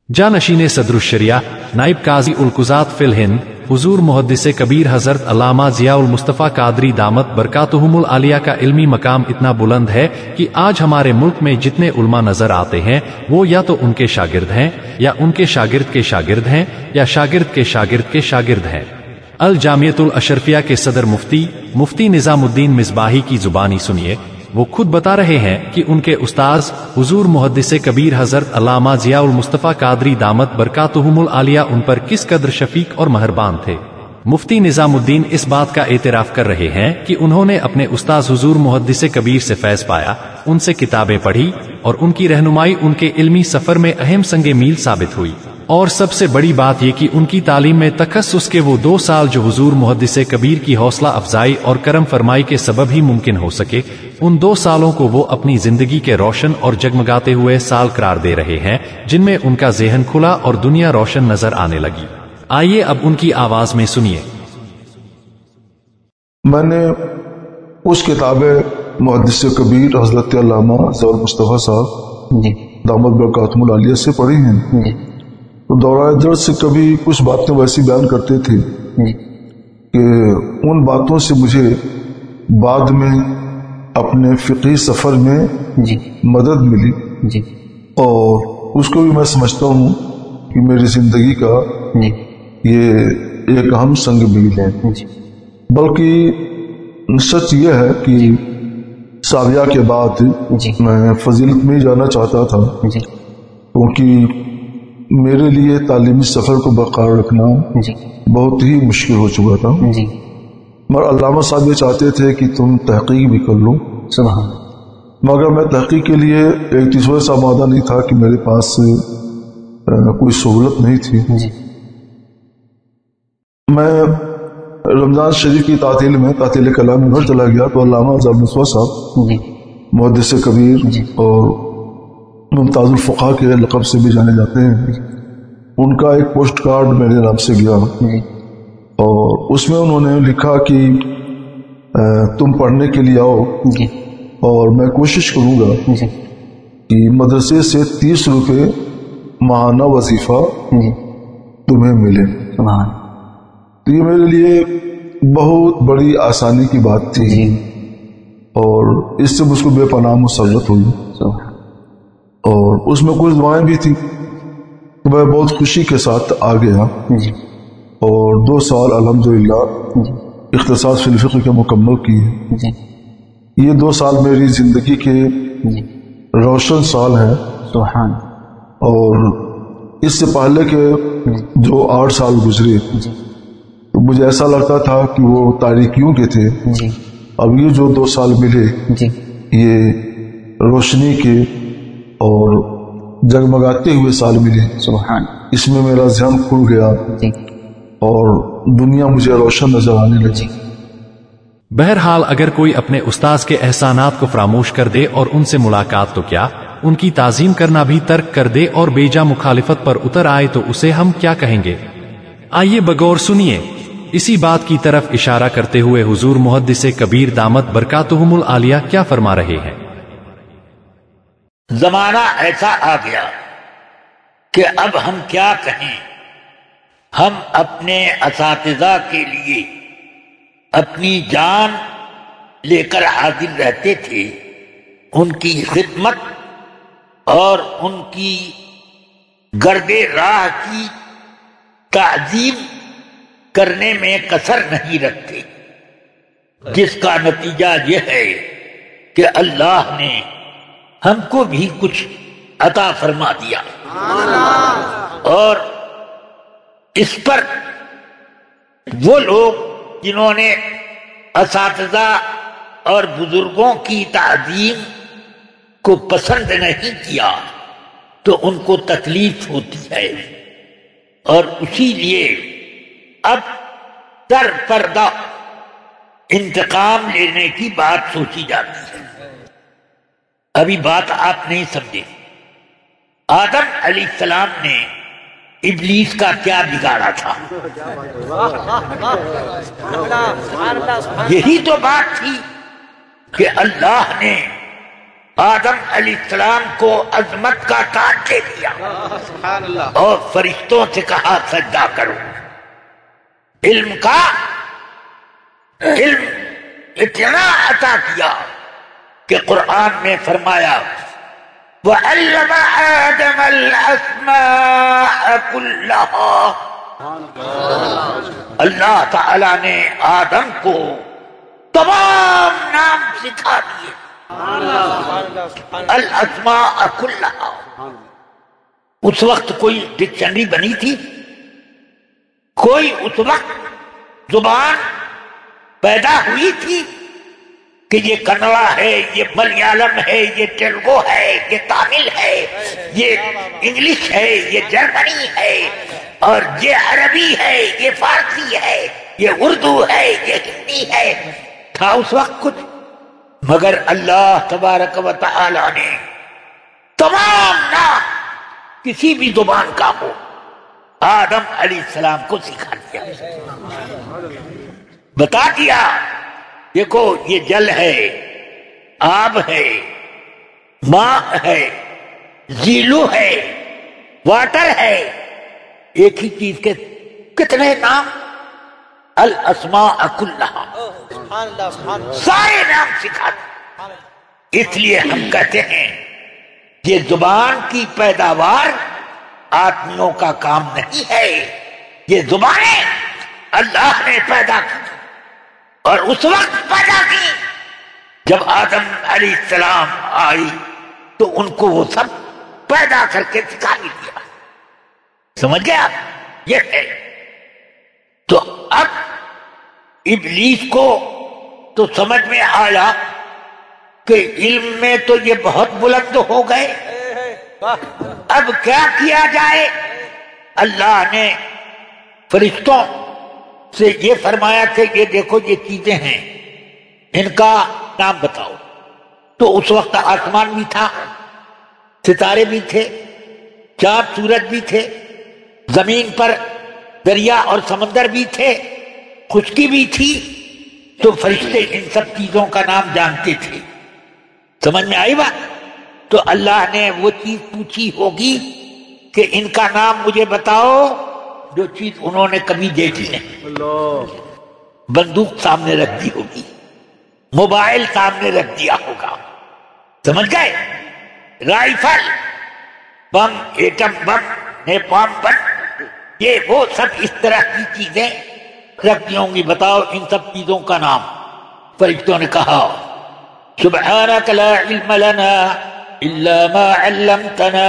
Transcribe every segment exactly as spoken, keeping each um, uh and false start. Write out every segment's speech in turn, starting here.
जानशीन सदरुशरिया नाइब काजी उल कुज़ात fill Hind हुजूर मुहद्दिस कबीर हजरत अल्लामा ज़िया उल मुस्तफ़ा कादरी दामत बरकातुहुमुल आलिया का इल्मी मकाम इतना बुलंद है कि आज हमारे मुल्क में जितने उलमा नजर आते हैं वो या तो उनके शागिर्द हैं या उनके शागिर्द के शागिर्द हैं या शागिर्द के शागिर्द के शागिर्द हैं। अल जामियतुल अशरफिया के सदर मुफ्ती मुफ्ती निजामुद्दीन मिसबाही की जुबानी सुनिए, वो खुद बता रहे हैं कि उनके उस्ताद हुजूर मुहद्दिस कबीर हजरत अल्लामा ज़िया उल मुस्तफ़ा कादरी दामत बरकातुहुमुल आलिया उन पर किस कदर शफीक और मेहरबान थे। मुफ्ती निजामुद्दीन इस बात का एतराफ कर रहे हैं कि उन्होंने अपने उस्ताद हुजूर मुहद्दिस कबीर से फैज पाया, उनसे किताबें पढ़ी और उनकी रहनुमाई उनके इल्मी सफर में अहम संगे मील साबित हुई। और सबसे बड़ी बात यह कि उनकी तालीम में तखस्सुस के वो दो साल जो हुजूर मुहद्दिस कबीर की हौसला अफजाई और करम फरमाई के सबब ही मुमकिन हो सके, उन दो सालों को वो अपनी जिंदगी के रोशन और जगमगाते हुए साल करार दे रहे हैं, जिनमें उनका ज़हन खुला और दुनिया रोशन नजर आने लगी। आइए अब उनकी आवाज में सुनिए। मैंने उस किताब मुहद्दिस कबीर हजरत अल्लामा ज़िया उल मुस्तफ़ा साहब दामत बरकातुहुमुल आलिया से पढ़ी हैं। तो दौरान दर्द से कभी कुछ बातें वैसी बयान करते थे कि उन बातों से मुझे बाद में अपने फिक़ही सफ़र में जी। मदद मिली जी। और उसको भी मैं समझता हूँ कि मेरी ज़िंदगी का जी। ये एक अहम संग मील है। बल्कि सच ये है कि साविया के बाद जी। मैं फजीलत में जाना चाहता था, क्योंकि मेरे लिए तालीमी सफ़र को बरकरार रखना जी। बहुत ही मुश्किल हो चुका था जी। मगर अल्लामा साहब ये चाहते थे कि तुम तहकीक भी कर लो, सुभान। मगर मैं तहकीक के लिए एक तीसरा सा मादा नहीं था कि मेरे पास कोई सहूलत नहीं थी जी। मैं रमज़ान शरीफ की तातील में तातील कलाम में घर चला गया तो अल्लामा ज़िया उल मुस्तफ़ा साहब मुहद्दिस कबीर और मुमताज़ुल फ़ुक़हा के लक़ब से भी जाने जाते हैं, उनका एक पोस्ट कार्ड मेरे नाम से गया और उसमें उन्होंने लिखा कि तुम पढ़ने के लिए आओ और मैं कोशिश करूँगा कि मदरसे से तीस रुपये माहाना वजीफ़ा तुम्हें मिले। तो ये मेरे लिए बहुत बड़ी आसानी की बात थी और इससे मुझको बेपनाह मुसर्रत हुई और उसमें कुछ दुआएं भी थी। तो मैं बहुत खुशी के साथ आ गया और दो साल अल्हम्दुलिल्लाह इख्तिसास फिल फ़िक़्ह के मुकम्मल किए। ये दो साल मेरी जिंदगी के रोशन साल हैं, सुभान। और इससे पहले के जो आठ साल गुजरे तो मुझे ऐसा लगता था कि वो तारीकियों के थे। अब ये जो दो साल मिले ये रोशनी के और जगमगाते हुए साल मिले, सुभान। इसमें मेरा ज़हन खुल गया और दुनिया मुझे रोशन नजर आने लगी। बहरहाल अगर कोई अपने उस्ताद के एहसानात को फरामोश कर दे और उनसे मुलाकात तो क्या, उनकी ताज़ीम करना भी तर्क कर दे और बेजा मुखालिफत पर उतर आए तो उसे हम क्या कहेंगे। आइए बगौर सुनिए। इसी बात की तरफ इशारा करते हुए हुजूर मुहद्दिस कबीर दामत बरकातुहुमुल आलिया क्या फरमा रहे हैं। जमाना ऐसा आ गया कि अब हम क्या कहें। हम अपने असातिज़ा के लिए अपनी जान लेकर हाजिर रहते थे। उनकी खिदमत और उनकी गर्दे राह की ताज़ीम करने में कसर नहीं रखते, जिसका नतीजा यह है कि अल्लाह ने हमको भी कुछ अता फरमा दिया और इस पर वो लोग जिन्होंने असातिज़ा और बुजुर्गों की ताज़ीम को पसंद नहीं किया तो उनको तकलीफ होती है और इसीलिए अब दर पर्दा इंतकाम लेने की बात सोची जाती है। अभी बात आप नहीं समझे। आदम अलैहिस्सलाम ने इब्लीस का क्या बिगाड़ा था? यही तो बात थी कि अल्लाह ने آدم علیہ السلام کو عظمت کا تاج دے دیا اور فرشتوں سے کہا سجدہ کرو. علم کا علم اتنا عطا کیا کہ قرآن میں فرمایا وَعَلَّمَ آدَمَ الْأَسْمَاءَ كُلَّهَا. اللہ تعالی نے آدم کو تمام نام سکھا دیے. الاسماء کلھا. اس وقت کوئی ڈکشنری بنی تھی؟ کوئی اس وقت زبان پیدا ہوئی تھی کہ یہ کنڑا ہے، یہ ملیالم ہے، یہ تیلگو ہے، یہ تامل ہے، یہ انگلش ہے، یہ جرمنی ہے، اور یہ عربی ہے، یہ فارسی ہے، یہ اردو ہے، یہ ہندی ہے؟ تھا اس وقت کچھ؟ مگر اللہ تبارک و تعالی نے تمام نام کسی بھی زبان کا ہو آدم علیہ السلام کو سکھا دیا، بتا دیا دیکھو یہ جل ہے، آب ہے، ماء ہے، زیلو ہے، واٹر ہے. ایک ہی چیز کے کتنے نام؟ الاسماء کلھا. سارے نام سکھا دے. اس لیے ہم کہتے ہیں یہ زبان کی پیداوار آدمیوں کا کام نہیں ہے، یہ زبانیں اللہ نے پیدا کی اور اس وقت پیدا کی جب آدم علیہ السلام آئی تو ان کو وہ سب پیدا کر کے سکھا بھی دیا. سمجھ گئے آپ؟ یہ ہے. تو اب ابلیس کو تو سمجھ میں آیا کہ علم میں تو یہ بہت بلند ہو گئے، اب کیا کیا جائے؟ اللہ نے فرشتوں سے یہ فرمایا کہ یہ دیکھو یہ چیزیں ہیں، ان کا نام بتاؤ. تو اس وقت آسمان بھی تھا، ستارے بھی تھے، چاند سورج بھی تھے، زمین پر دریا اور سمندر بھی تھے، خشکی بھی تھی. تو فرشتے ان سب چیزوں کا نام جانتے تھے. سمجھ میں آئی بات؟ تو اللہ نے وہ چیز پوچھی ہوگی کہ ان کا نام مجھے بتاؤ جو چیز انہوں نے کبھی دیکھی ہے. بندوق سامنے رکھ دی ہوگی، موبائل سامنے رکھ دیا ہوگا، سمجھ گئے؟ رائفل، بم، ایٹم بم، نیپام بم، یہ وہ سب اس طرح کی چیزیں رکھ دی ہوں گی. بتاؤ ان سب چیزوں کا نام. فرشتوں نے کہا سبحانک لا علم لنا الا ما علمتنا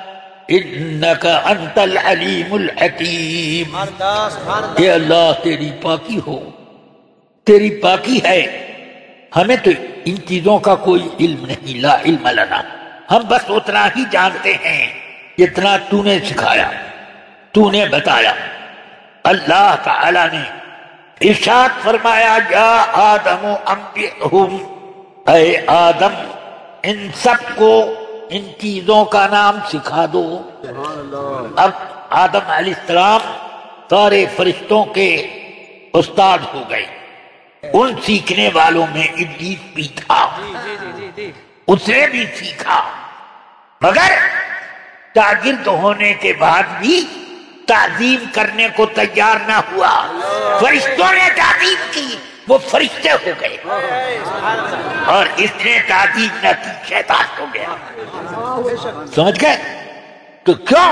انک انت العلیم الحکیم. اے اللہ تیری پاکی ہو، تیری پاکی ہے، ہمیں تو ان چیزوں کا کوئی علم نہیں. لا علم لنا، ہم بس اتنا ہی جانتے ہیں جتنا تو نے سکھایا، تو نے بتایا. اللہ تعالی نے ارشاد فرمایا یا آدم انبئہم، اے آدم ان سب کو ان چیزوں کا نام سکھا دو. اب آدم علیہ السلام سارے فرشتوں کے استاد ہو گئے. ان سیکھنے والوں میں ابلیس بھی تھا، اس نے بھی سیکھا، مگر شاگرد ہونے کے بعد بھی تعظیم کرنے کو تیار نہ ہوا. فرشتوں نے تعظیم کی، وہ فرشتے ہو گئے، اور اس نے تعظیم نہ کی، شیطان ہو گیا. سمجھ گئے؟ تو کیوں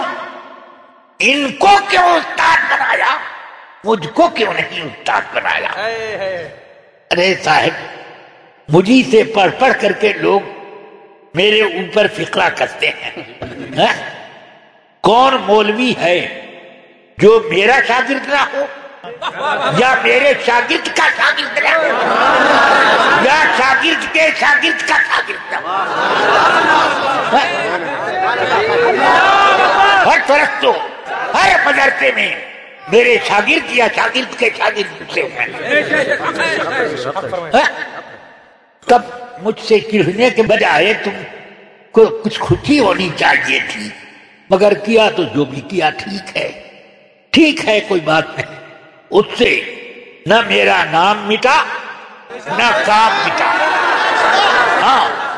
ان کو کیوں استاد بنایا، مجھ کو کیوں نہیں استاد بنایا؟ ارے صاحب، مجھی سے پڑھ پڑھ کر کے لوگ میرے اوپر فقرہ کرتے ہیں. کون مولوی ہے جو میرا شاگرد نہ ہو، یا میرے شاگرد کا شاگرد نہ ہو، یا شاگرد کے شاگرد کا شاگرد نہ ہو؟ ہر طرف تو ہر مدرسے میں میرے شاگرد یا شاگرد کے شاگرد سے ہیں. تب مجھ سے چڑھنے کے بجائے تم کو کچھ خوشی ہونی چاہیے تھی، مگر کیا تو جو بھی کیا ٹھیک ہے، ٹھیک ہے، کوئی بات نہیں. اس سے نہ میرا نام مٹا نہ کام مٹا. ہاں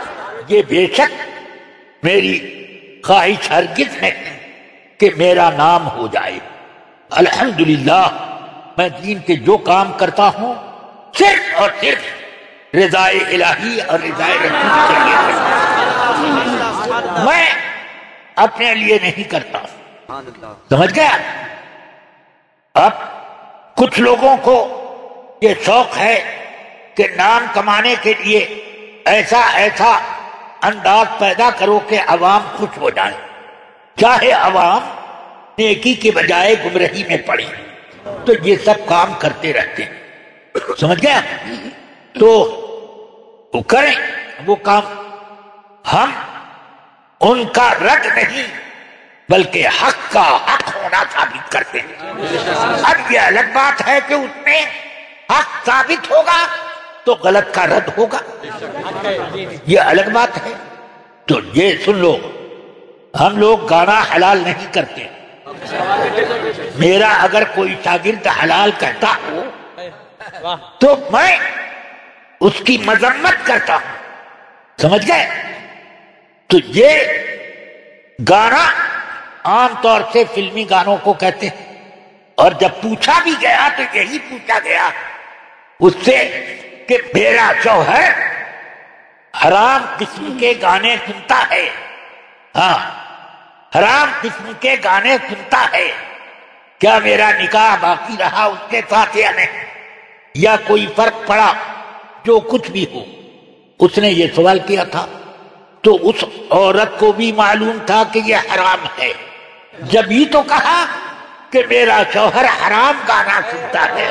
یہ بے شک میری خواہش ہرگز نہیں کہ میرا نام ہو جائے. الحمدللہ میں دین کے جو کام کرتا ہوں صرف اور صرف رضائے الہی اور رضائے رسول کے لیے کرتا ہوں. میں اپنے لیے نہیں کرتا. سمجھ گیا؟ اب کچھ لوگوں کو یہ شوق ہے کہ نام کمانے کے لیے ایسا ایسا انداز پیدا کرو کہ عوام خوش ہو جائے، چاہے عوام نیکی کے بجائے گمراہی میں پڑے. تو یہ سب کام کرتے رہتے ہیں. سمجھ گیا؟ تو وہ کریں وہ کام. ہم ان کا رد نہیں بلکہ حق کا حق ہونا ثابت کرتے ہیں. اب یہ الگ بات ہے کہ اس میں حق ثابت ہوگا تو غلط کا رد ہوگا، یہ الگ بات ہے. تو یہ سن لو، ہم لوگ گانا حلال نہیں کرتے. میرا اگر کوئی شاگرد حلال کہتا ہو تو میں اس کی مذمت کرتا ہوں. سمجھ گئے؟ تو یہ گانا عام طور سے فلمی گانوں کو کہتے ہیں. اور جب پوچھا بھی گیا تو یہی پوچھا گیا اس سے کہ میرا شوہر حرام قسم کے گانے سنتا ہے، ہاں حرام قسم کے گانے سنتا ہے، کیا میرا نکاح باقی رہا اس کے ساتھ یا نہیں، یا کوئی فرق پڑا؟ جو کچھ بھی ہو، اس نے یہ سوال کیا تھا. تو اس عورت کو بھی معلوم تھا کہ یہ حرام ہے، جب ہی تو کہا کہ میرا شوہر حرام گانا سنتا ہے.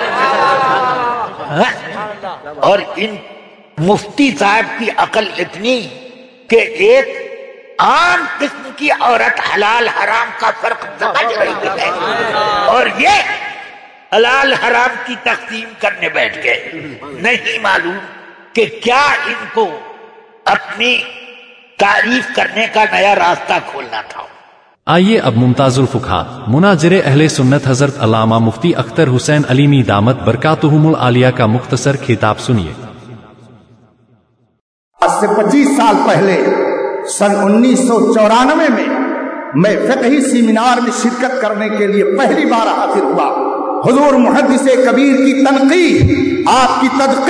اور ان مفتی صاحب کی عقل اتنی کہ ایک عام قسم کی عورت حلال حرام کا فرق سمجھ رہی ہے اور یہ حلال حرام کی تقسیم کرنے بیٹھ گئے. نہیں معلوم کہ کیا ان کو اپنی تعریف کرنے کا نیا راستہ کھولنا تھا. آئیے اب ممتاز الفقہا مناظر اہل سنت حضرت علامہ مفتی اختر حسین علیمی دامت برکاتہم العالیہ کا مختصر خطاب سنیے. آج سے پچیس سال پہلے سن انیس سو چورانوے میں میں فقہی سیمینار میں شرکت کرنے کے لیے پہلی بار حاضر ہوا. حضور محدث کبیر کی تنقید، آپ کی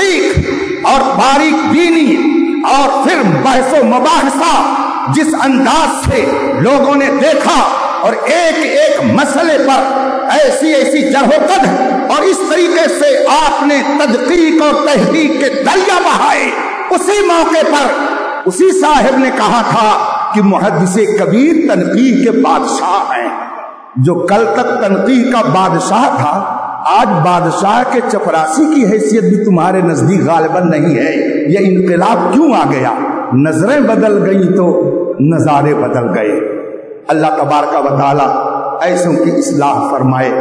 تدقیق اور باریک بینی اور پھر بحث و مباحثہ جس انداز سے لوگوں نے دیکھا اور ایک ایک مسئلے پر ایسی ایسی جرح و قدر اور اس طریقے سے آپ نے تدقیق اور تحقیق کے دریا بہائے، اسی موقع پر اسی صاحب نے کہا تھا کہ محدث کبیر تنقید کے بادشاہ ہیں. جو کل تک تنقید کا بادشاہ تھا آج بادشاہ کے چپراسی کی حیثیت بھی تمہارے نزدیک غالباً نہیں ہے. یہ انقلاب کیوں آ گیا؟ نظریں بدل گئی تو نظارے بدل گئے. اللہ تبارک و تعالی ایسوں کی اصلاح فرمائے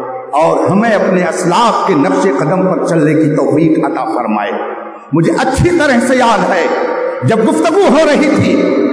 اور ہمیں اپنے اسلاف کے نقش قدم پر چلنے کی توفیق عطا فرمائے. مجھے اچھی طرح سے یاد ہے جب گفتگو ہو رہی تھی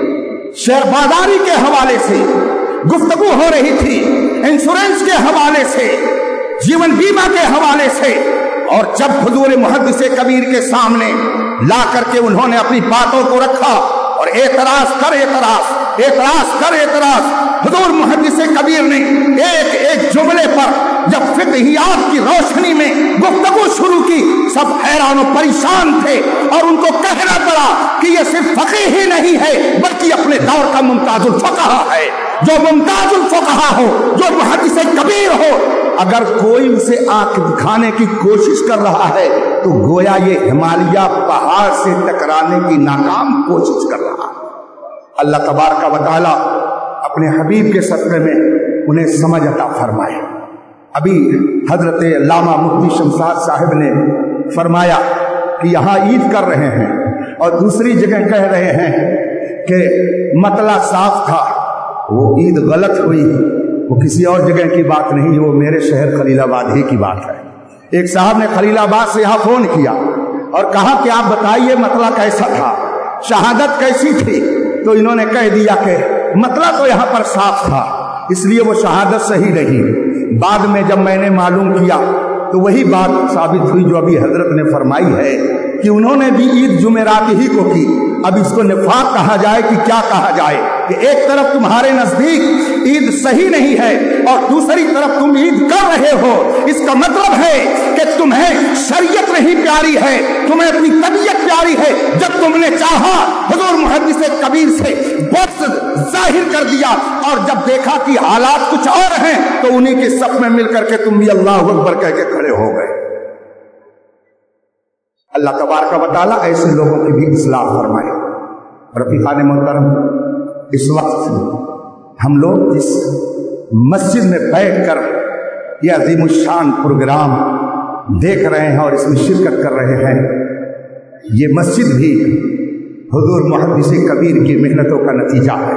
شیئر بازاری کے حوالے سے، گفتگو ہو رہی تھی انشورنس کے حوالے سے، جیون بیمہ کے حوالے سے، اور جب حضور محدث کبیر کے سامنے لا کر کے انہوں نے اپنی باتوں کو رکھا اور اعتراض کر اعتراض اعتراض کر اعتراض حضور محدث کبیر نے ایک ایک جملے پر جب فقہیات کی روشنی میں گفتگو شروع کی، سب حیران و پریشان تھے اور ان کو کہنا پڑا کہ یہ صرف فقیہ ہی نہیں ہے بلکہ اپنے دور کا ممتاز الفقہا ہے. جو ممتاز الفقہا ہو، جو محدث کبیر ہو، اگر کوئی اسے آنکھ دکھانے کی کوشش کر رہا ہے تو گویا یہ ہمالیہ پہاڑ سے ٹکرانے کی ناکام کوشش کر رہا ہے. اللہ تبارک و تعالی اپنے حبیب کے صدقے میں انہیں سمجھ عطا فرمائے. ابھی حضرت علامہ مفتی شمشاد صاحب نے فرمایا کہ یہاں عید کر رہے ہیں اور دوسری جگہ کہہ رہے ہیں کہ مطلع صاف تھا. وہ عید غلط ہوئی، وہ کسی اور جگہ کی بات نہیں، وہ میرے شہر خلیل آباد ہی کی بات ہے. ایک صاحب نے خلیل آباد سے یہاں فون کیا اور کہا کہ آپ بتائیے مطلع کیسا تھا، شہادت کیسی تھی؟ تو انہوں نے کہہ دیا کہ مطلع تو یہاں پر صاف تھا اس لیے وہ شہادت صحیح رہی. بعد میں جب میں نے معلوم کیا تو وہی بات ثابت ہوئی جو ابھی حضرت نے فرمائی ہے कि उन्होंने भी ईद जुमेरात ही को की। अब इसको निफाक कहा जाए कि क्या कहा जाए कि एक तरफ तुम्हारे नजदीक ईद सही नहीं है और दूसरी तरफ तुम ईद कर रहे हो। इसका मतलब है कि तुम्हें शरीयत नहीं प्यारी है, तुम्हें अपनी तबीयत प्यारी है। जब तुमने चाहा हुजूर मुहद्दिस कबीर से बख्श जाहिर कर दिया और जब देखा कि हालात कुछ और हैं तो उन्हीं के सफ में मिलकर के तुम भी अल्लाह अकबर कह के खड़े हो गए। अल्लाह तबारक व तआला ऐसे लोगों की भी इस्लाह फरमाए। रफ़ीक़ान मोहतरम, इस वक्त हम लोग इस मस्जिद में बैठकर यह अज़ीमुश्शान प्रोग्राम देख रहे हैं और इसमें शिरकत कर रहे हैं। ये मस्जिद भी हुजूर मुहद्दिस कबीर की मेहनतों का नतीजा है।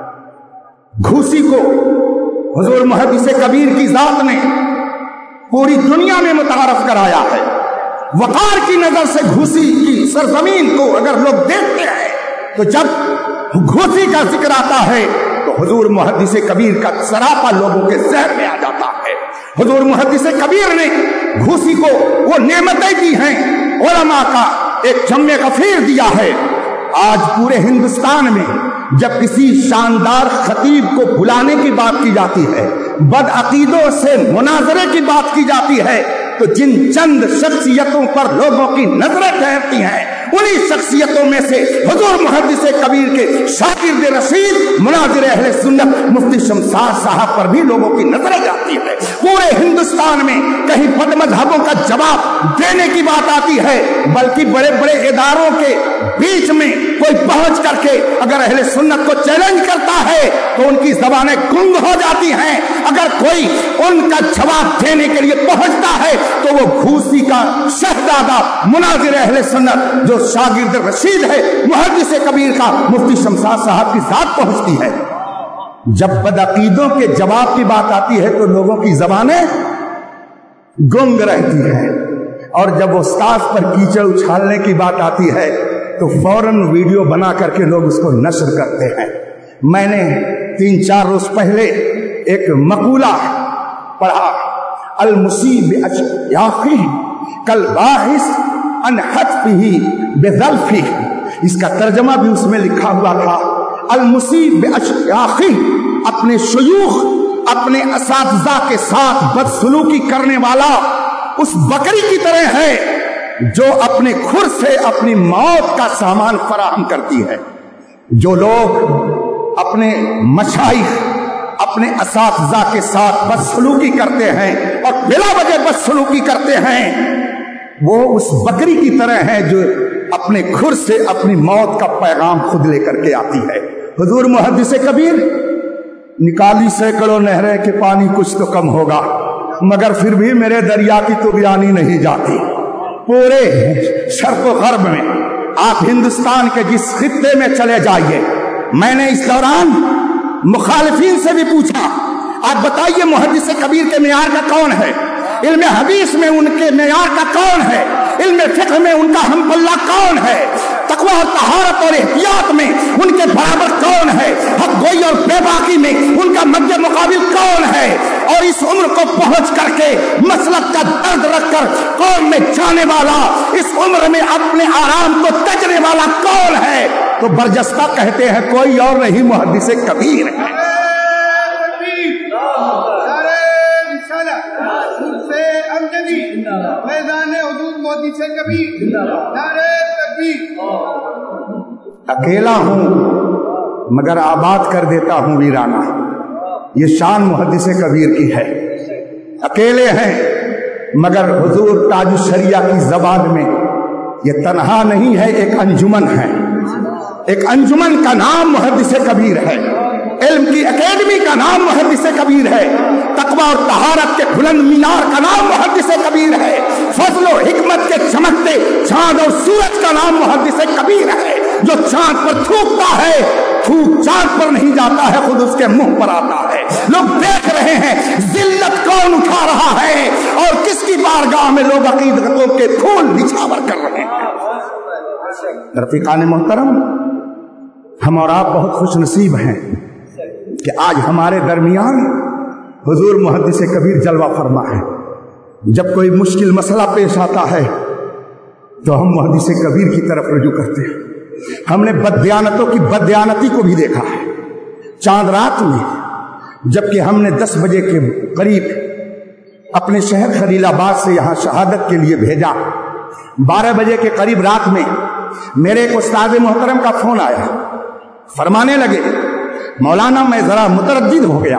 घूसी को हुजूर मुहद्दिस कबीर की जात ने पूरी दुनिया में मुतारफ कराया है। वकार की नजर से घूसी की सरजमीन को अगर लोग देखते हैं तो जब घूसी का जिक्र आता है तो हुजूर मुहद्दिस कबीर का सरापा लोगों के ज़हन में आ जाता है। हुजूर मुहद्दिस कबीर ने घूसी को वो नेमतें दी हैं, उलमा का एक जम्मे गफीर दिया है। आज पूरे हिंदुस्तान में जब किसी शानदार खतीब को बुलाने की बात की जाती है, बदअकीदों से मुनाजरे की बात की जाती है, तो जिन चंद शख्सियतों पर लोगों की नजरें ठहरती हैं उन्हीं शख्सियतों में से हुजूर मुहद्दिस कबीर के शागिर्द रशीद मुनाजिर अहले सुन्नत मुफ्ती शमशाद साहब पर भी लोगों की नजरें जाती है। पूरे हिंदुस्तान में कहीं बदमज़हबों का जवाब देने की बात आती है, बल्कि बड़े बड़े इदारों के बीच में कोई पहुंच करके अगर अहले सुन्नत को चैलेंज करता है तो उनकी ज़बानें गुंग हो जाती हैं। अगर कोई उनका जवाब देने के लिए पहुंचता है तो वो घूसी का शहजादा मुनाजिर अहले सुन्नत जो शागिर्द रशीद है मुहद्दिस कबीर का मुफ्ती शमशाद साहब की जात पहुंचती है। जब बदअकीदों के जवाब की बात आती है तो लोगों की जबानें गुंग रहती हैं, और जब उस्ताद पर कीचड़ उछालने की बात आती है तो फौरन वीडियो बना करके लोग उसको नश्र करते हैं। मैंने तीन चार रोज पहले एक मकूला पढ़ा, अल मुसीब अशयाखी कल बाहिस अन हत्फी बेज़ल्फी। इसका तर्जमा भी उसमें लिखा हुआ था, अल मुसीब अशयाखी, अपने शयूख अपने असातिज़ा के साथ बदसलूकी करने वाला उस बकरी की तरह है जो अपने खुर से अपनी मौत का सामान फराहम करती है। जो लोग अपने मशाइख अपने असातिज़ा के साथ बदसलूकी करते हैं और बिला वजह बदसलूकी करते हैं, वो उस बकरी की तरह है जो अपने खुर से अपनी मौत का पैगाम खुद लेकर के आती है। हुजूर मुहद्दिस कबीर निकाली सैकड़ों नहरें के पानी कुछ तो कम होगा, मगर फिर भी मेरे दरिया की तुगयानी नहीं जाती। पूरे शर्क़ व ग़र्ब में आप हिंदुस्तान के जिस खित्ते में चले जाइए, मैंने इस दौरान मुखालिफीन से भी पूछा, आप बताइए मुहद्दिस कबीर के मेयार का कौन है, इल्म हदीस में उनके मेयार का कौन है, इल्म फिक़्ह में उनका हमपल्ला कौन है, तक़वा और तहारत और एहतियात में उनके बराबर कौन है, हक़ गोई और बेबाकी में उनका मद्दे मुकाबिल कौन है, और इस उम्र को पहुंच करके मसलक का दर्द रखकर कौम में जाने वाला, इस उम्र में अपने आराम को तजने वाला कौन है, तो बरजस्ता कहते हैं कोई और नहीं, मुहद्दिस कबीर है। अकेला हूं मगर आबाद कर देता हूं वीराना, ये शान मुहद्दिस कबीर की है। अकेले हैं मगर हुजूर ताजुश शरिया की जबान में ये तन्हा नहीं है, एक अंजुमन है। एक अंजुमन का नाम मुहद्दिस कबीर है, इल्म की एकेडमी का नाम मुहद्दिस कबीर है, तकवा और तहारत के बुलंद मीनार का नाम मुहद्दिस कबीर है, फज़ल और हिकमत के चमकते चांद और सूरज का नाम मुहद्दिस कबीर है। जो चांद पर थूकता है, थूक चांद पर नहीं जाता है, खुद उसके मुंह पर आता है। लोग देख रहे हैं जिल्लत कौन उठा रहा है और किसकी बारगाह में लोग अकीदतों के फूल निछावर कर रहे हैं। रफ़ीक़ान मोहतरम, हम और आप बहुत खुश नसीब हैं कि आज हमारे दरमियान हुजूर मुहद्दिस कबीर जलवा फरमा है। जब कोई मुश्किल मसला पेश आता है تو ہم محدث کبیر کی طرف رجوع کرتے ہیں۔ ہم نے بددیانتوں کی بددیانتی کو بھی دیکھا ہے۔ چاند رات میں جبکہ ہم نے دس بجے کے قریب اپنے شہر خلیل آباد سے یہاں شہادت کے لیے بھیجا، بارہ بجے کے قریب رات میں میرے ایک استاد محترم کا فون آیا، فرمانے لگے مولانا میں ذرا متردد ہو گیا،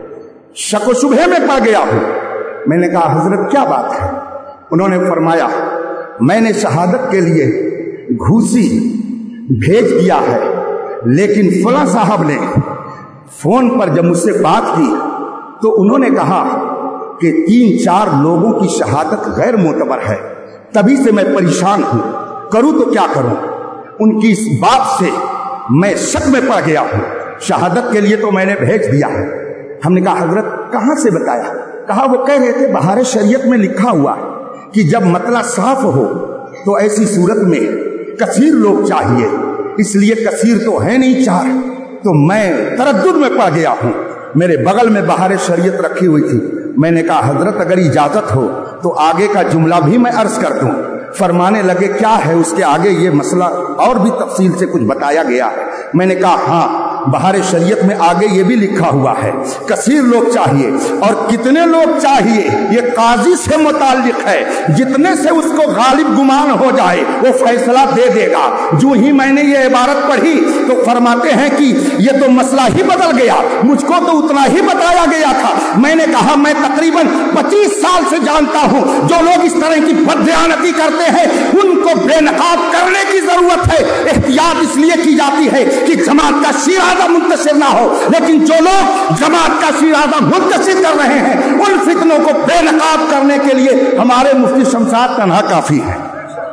شک و شبہے میں پڑ گیا ہوں۔ میں نے کہا حضرت کیا بات ہے؟ انہوں نے فرمایا میں نے شہادت کے لیے گھوسی بھیج دیا ہے، لیکن فلاں صاحب نے فون پر جب مجھ سے بات کی تو انہوں نے کہا کہ تین چار لوگوں کی شہادت غیر معتبر ہے، تبھی سے میں پریشان ہوں، کروں تو کیا کروں؟ ان کی اس بات سے میں شک میں پڑ گیا ہوں، شہادت کے لیے تو میں نے بھیج دیا ہے۔ ہم نے کہا حضرت کہاں سے بتایا؟ کہا وہ کہہ رہے تھے بہار شریعت میں لکھا ہوا ہے کہ جب مطلع صاف ہو تو ایسی صورت میں کثیر لوگ چاہیے، اس لیے کثیر تو ہے نہیں چار، تو میں تردد میں پڑ گیا ہوں۔ میرے بغل میں بہار شریعت رکھی ہوئی تھی، میں نے کہا حضرت اگر اجازت ہو تو آگے کا جملہ بھی میں عرض کر دوں۔ فرمانے لگے کیا ہے؟ اس کے آگے یہ مسئلہ اور بھی تفصیل سے کچھ بتایا گیا ہے۔ میں نے کہا ہاں بہار شریعت میں آگے یہ بھی لکھا ہوا ہے کثیر لوگ چاہیے، اور کتنے لوگ چاہیے یہ قاضی سے متعلق ہے، جتنے سے اس کو غالب گمان ہو جائے وہ فیصلہ دے دے گا۔ جو ہی میں نے یہ عبارت پڑھی تو فرماتے ہیں کہ یہ تو مسئلہ ہی بدل گیا، مجھ کو تو اتنا ہی بتایا گیا تھا۔ میں نے کہا میں تقریباً پچیس سال سے جانتا ہوں جو لوگ اس طرح کی بددیانتی کرتے ہیں ان کو بے نقاب کرنے کی ضرورت ہے۔ احتیاط اس لیے کی جاتی ہے کہ جماعت کا شیرازہ منتشر نہ ہو، لیکن جو لوگ جماعت کا شیرازہ منتشر کر رہے ہیں ان فتنوں کو بے نقاب کرنے کے لیے ہمارے مفتی شمشاد تنہا کافی ہے۔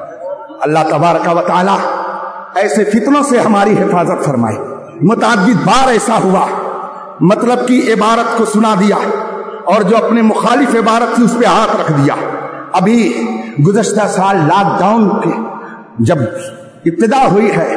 اللہ تبارک و تعالی ایسے فتنوں سے ہماری حفاظت فرمائے۔ متعدد بار ایسا ہوا مطلب کی عبارت کو سنا دیا اور جو اپنے مخالف عبارت تھی اس پہ ہاتھ رکھ دیا۔ ابھی گزشتہ سال لاک ڈاؤن کے جب ابتدا ہوئی ہے،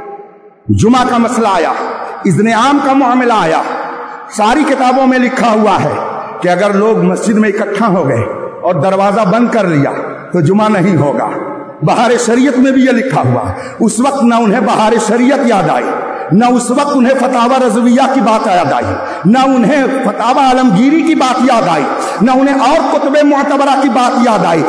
جمعہ کا مسئلہ آیا، اذن عام کا معاملہ آیا، ساری کتابوں میں لکھا ہوا ہے کہ اگر لوگ مسجد میں اکٹھا ہو گئے اور دروازہ بند کر لیا تو جمعہ نہیں ہوگا۔ بہار شریعت میں بھی یہ لکھا ہوا ہے۔ اس وقت نہ انہیں بہار شریعت یاد آئی، نہ اس وقت انہیں فتاوی رضویہ کی بات یاد آئی، نہ انہیں فتاوی عالمگیری کی بات یاد آئی، نہ انہیں اور کتب معتبرہ کی بات یاد آئی،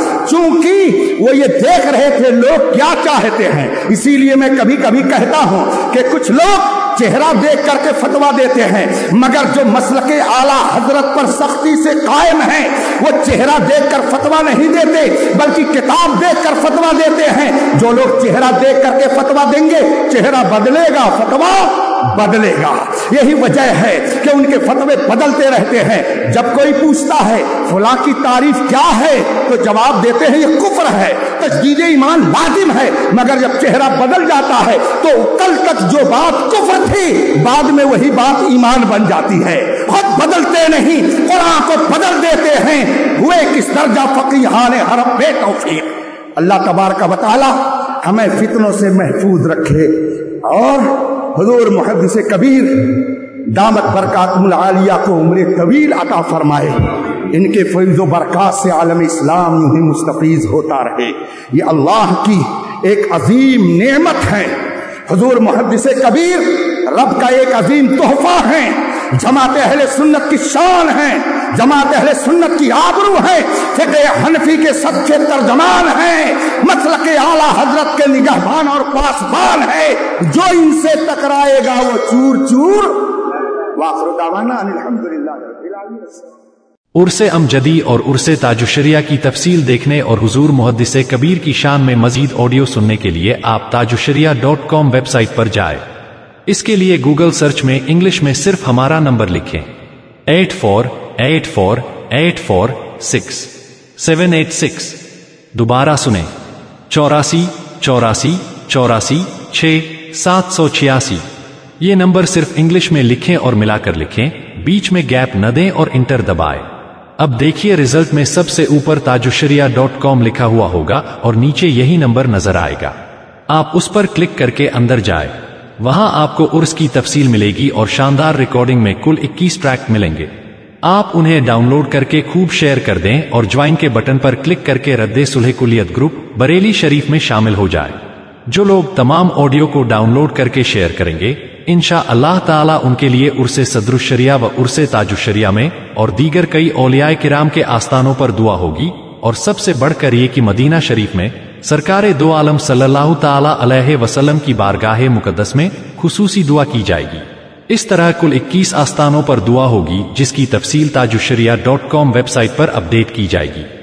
چونکہ وہ یہ دیکھ رہے تھے لوگ کیا چاہتے ہیں۔ اسی لیے میں کبھی کبھی کہتا ہوں کہ کچھ لوگ چہرہ دیکھ کر کے فتویٰ دیتے ہیں، مگر جو مسلک اعلیٰ حضرت پر سختی سے قائم ہیں وہ چہرہ دیکھ کر فتویٰ نہیں دیتے بلکہ کتاب دیکھ کر فتویٰ دیتے ہیں۔ جو لوگ چہرہ دیکھ کر کے فتویٰ دیں گے چہرہ بدلے گا، فتویٰ بدلے گا۔ یہی وجہ ہے کہ ان کے فتوے بدلتے رہتے ہیں۔ جب کوئی پوچھتا ہے فلاں کی تعریف کیا ہے تو جواب دیتے ہیں یہ کفر ہے، تجدید ایمان لازم ہے، مگر جب چہرہ بدل جاتا ہے تو کل تک جو بات کفر تھی بعد میں وہی بات ایمان بن جاتی ہے۔ خود بدلتے نہیں، قرآن کو بدل دیتے ہیں۔ ہوئے کس درجہ فقیہان حرم بے توفیق۔ اللہ تبارک و تعالی ہمیں فتنوں سے محفوظ رکھے اور حضور محدث کبیر دامت برکاتہم العالیہ کو عمر طویل عطا فرمائے۔ ان کے فیض و برکات سے عالم اسلام یوں ہی مستفیض ہوتا رہے۔ یہ اللہ کی ایک عظیم نعمت ہے۔ حضور محدث کبیر رب کا ایک عظیم تحفہ ہے، جماعت اہل سنت کی شان ہے، جماعت اہل سنت کی آبرو ہے، فقہ حنفی کے سچے ترجمان ہیں، مسلک اعلیٰ حضرت کے نگہبان اور پاسبان ہے۔ جو ان سے ٹکرائے گا وہ چور چور۔ وآخر دعوانا ان الحمدللہ رب العالمین۔ عرس امجدی اور عرس تاج الشریعہ کی تفصیل دیکھنے اور حضور محدث کبیر کی شان میں مزید آڈیو سننے کے لیے آپ Taj al-Shariah dot com website پر جائیں۔ اس کے لیے گوگل سرچ میں انگلش میں صرف ہمارا نمبر لکھیں eight four eight four eight four six seven eight six. دوبارہ سنیں چوراسی چوراسی چوراسی چھ سات سو چھیاسی۔ یہ نمبر صرف انگلش میں لکھیں اور ملا کر لکھیں، بیچ میں گیپ نہ دیں اور انٹر دبائیں۔ اب دیکھیے رزلٹ میں سب سے اوپر تاج الشریعہ ڈاٹ کام لکھا ہوا ہوگا اور نیچے یہی نمبر نظر آئے گا۔ آپ اس پر کلک کر کے اندر جائیں، وہاں آپ کو عرس کی تفصیل ملے گی اور شاندار ریکارڈنگ میں کل اکیس ٹریک ملیں گے۔ آپ انہیں ڈاؤن لوڈ کر کے خوب شیئر کر دیں اور جوائن کے بٹن پر کلک کر کے رد صلح کلیت گروپ بریلی شریف میں شامل ہو جائے۔ جو لوگ تمام آڈیو کو ڈاؤن لوڈ کر کے شیئر کریں گے انشاء اللہ تعالی ان کے لیے عرس صدر الشریعہ و عرس تاج الشریعہ میں اور دیگر کئی اولیاء کرام کے آستانوں پر دعا ہوگی، اور سب سے بڑھ کر یہ کہ مدینہ شریف میں سرکار دو عالم صلی اللہ تعالی علیہ وسلم کی بارگاہ مقدس میں خصوصی دعا کی جائے گی۔ اس طرح کل اکیس آستانوں پر دعا ہوگی، جس کی تفصیل Taj al-Shariah dot com website پر اپڈیٹ کی جائے گی۔